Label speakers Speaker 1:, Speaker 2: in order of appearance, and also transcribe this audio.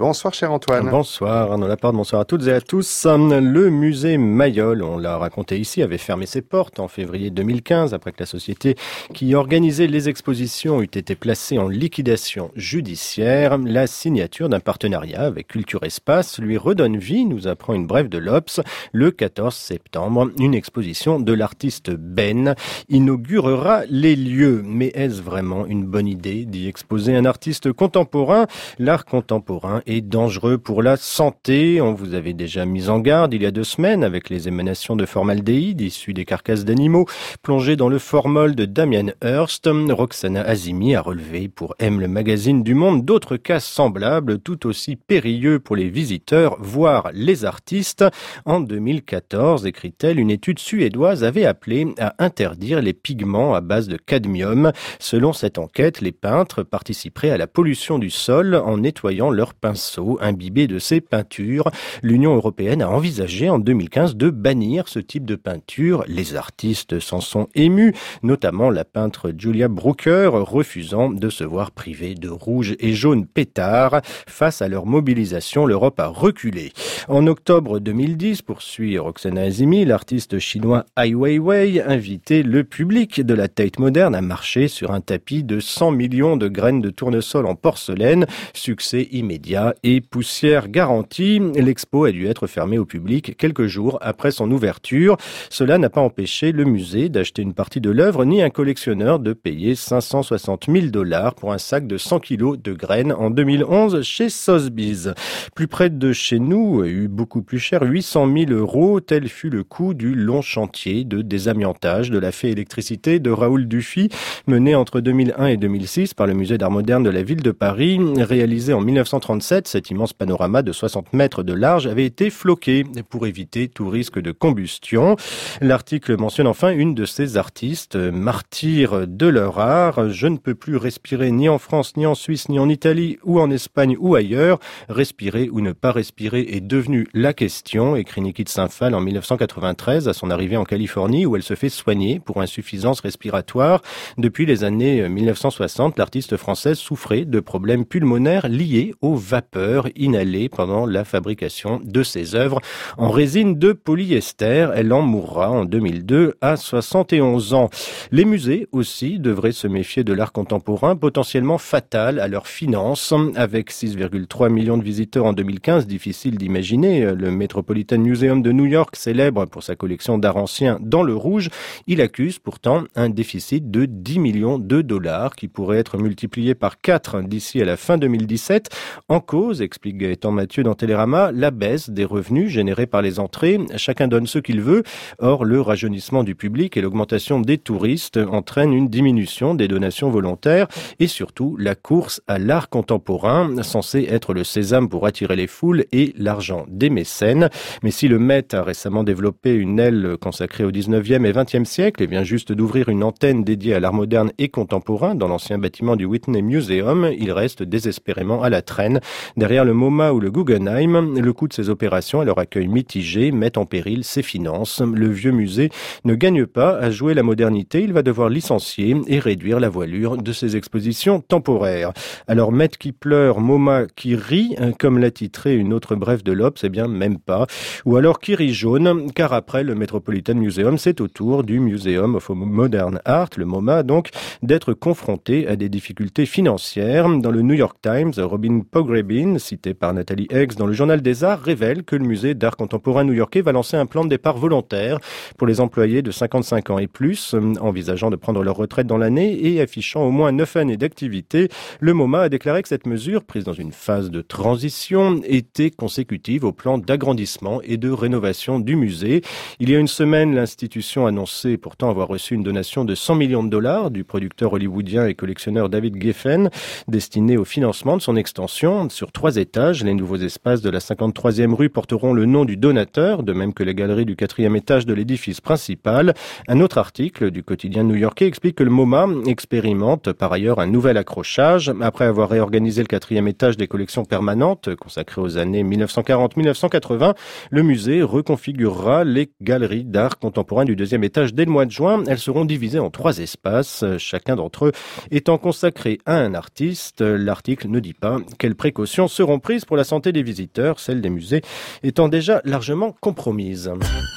Speaker 1: Bonsoir cher Antoine.
Speaker 2: Bonsoir Arnaud Laporte, bonsoir à toutes et à tous. Le musée Mayol, on l'a raconté ici, avait fermé ses portes en février 2015 après que la société qui organisait les expositions eût été placée en liquidation judiciaire. La signature d'un partenariat avec Culture Espace lui redonne vie, nous apprend une brève de l'Obs. Le 14 septembre, une exposition de l'artiste Ben inaugurera les lieux. Mais est-ce vraiment une bonne idée d'y exposer un artiste contemporain? L'art contemporain est dangereux pour la santé. On vous avait déjà mis en garde il y a 2 semaines avec les émanations de formaldéhyde issues des carcasses d'animaux plongées dans le formol de Damien Hirst. Roxana Azimi a relevé pour M le magazine du Monde d'autres cas semblables tout aussi périlleux pour les visiteurs, voire les artistes. En 2014, écrit-elle, une étude suédoise avait appelé à interdire les pigments à base de cadmium. Selon cette enquête, les peintres participeraient à la pollution du sol en nettoyant leurs pinceaux imbibés de ces peintures. L'Union européenne a envisagé en 2015 de bannir ce type de peinture. Les artistes s'en sont émus, notamment la peintre Julia Brooker, refusant de se voir privée de rouge et jaune pétard. Face à leur mobilisation, l'Europe a reculé. En octobre 2010, poursuit Roxana Azimi, l'artiste chinois Ai Weiwei invitait le public de la Tate Moderne à marcher sur un tapis de 100 millions de graines de tournesol en porcelaine. Succès immédiat et poussière garantie. L'expo a dû être fermée au public quelques jours après son ouverture. Cela n'a pas empêché le musée d'acheter une partie de l'œuvre ni un collectionneur de payer 560 000 $ pour un sac de 100 kilos de graines en 2011 chez Sotheby's. Plus près de chez nous, beaucoup plus cher, 800 000 €, tel fut le coût du long chantier de désamiantage de la fée électricité de Raoul Dufy, mené entre 2001 et 2006 par le musée d'art moderne de la ville de Paris. Réalisé en 1937, cet immense panorama de 60 mètres de large avait été floqué pour éviter tout risque de combustion. L'article mentionne enfin une de ces artistes, martyrs de leur art. Je ne peux plus respirer ni en France, ni en Suisse, ni en Italie, ou en Espagne, ou ailleurs. Respirer ou ne pas respirer est devenu la question, écrit Nikit Saint-Phal en 1993 à son arrivée en Californie où elle se fait soigner pour insuffisance respiratoire. Depuis les années 1960, l'artiste française souffrait de problèmes pulmonaires liés aux vapeurs inhalées pendant la fabrication de ses œuvres en résine de polyester. Elle en mourra en 2002 à 71 ans. Les musées aussi devraient se méfier de l'art contemporain, potentiellement fatal à leurs finances. Avec 6,3 millions de visiteurs en 2015, difficile d'imaginer le Metropolitan Museum de New York, célèbre pour sa collection d'art ancien dans le rouge. Il accuse pourtant un déficit de 10 millions de $ qui pourrait être multiplié par 4 d'ici à la fin 2017. En cause, explique Gaëtan Mathieu dans Télérama, la baisse des revenus générés par les entrées. Chacun donne ce qu'il veut. Or, le rajeunissement du public et l'augmentation des touristes entraînent une diminution des donations volontaires et surtout la course à l'art contemporain, censé être le sésame pour attirer les foules et l'argent des mécènes. Mais si le Met a récemment développé une aile consacrée au 19e et 20e siècle et vient juste d'ouvrir une antenne dédiée à l'art moderne et contemporain dans l'ancien bâtiment du Whitney Museum, il reste désespérément à la traîne. Derrière le MoMA ou le Guggenheim, le coût de ces opérations et leur accueil mitigé mettent en péril ses finances. Le vieux musée ne gagne pas à jouer la modernité, il va devoir licencier et réduire la voilure de ses expositions temporaires. Alors Met qui pleure, MoMA qui rit, comme l'a titré une autre brève de l'Obs, eh bien même pas. Ou alors qui rit jaune, car après le Metropolitan Museum, c'est au tour du Museum of Modern Art, le MoMA donc, d'être confronté à des difficultés financières. Dans le New York Times, Robin Pogrebin, cité par Nathalie Eggs dans le Journal des Arts, révèle que le musée d'art contemporain new-yorkais va lancer un plan de départ volontaire pour les employés de 55 ans et plus, envisageant de prendre leur retraite dans l'année et affichant au moins 9 années d'activité. Le MoMA a déclaré que cette mesure, prise dans une phase de transition, était consécutive au plan d'agrandissement et de rénovation du musée. Il y a une semaine, l'institution annonçait pourtant avoir reçu une donation de 100 millions de $ du producteur hollywoodien et collectionneur David Geffen, destinée au financement de son extension. Sur 3 étages, les nouveaux espaces de la 53e rue porteront le nom du donateur, de même que les galeries du 4e étage de l'édifice principal. Un autre article du quotidien new-yorkais explique que le MoMA expérimente par ailleurs un nouvel accrochage. Après avoir réorganisé le 4e étage des collections permanentes, consacrées aux années 1940-1980, le musée reconfigurera les galeries d'art contemporain du 2e étage dès le mois de juin. Elles seront divisées en 3 espaces, chacun d'entre eux étant consacré à un artiste. L'article ne dit pas quelles précautions précautions seront prises pour la santé des visiteurs, celle des musées étant déjà largement compromise.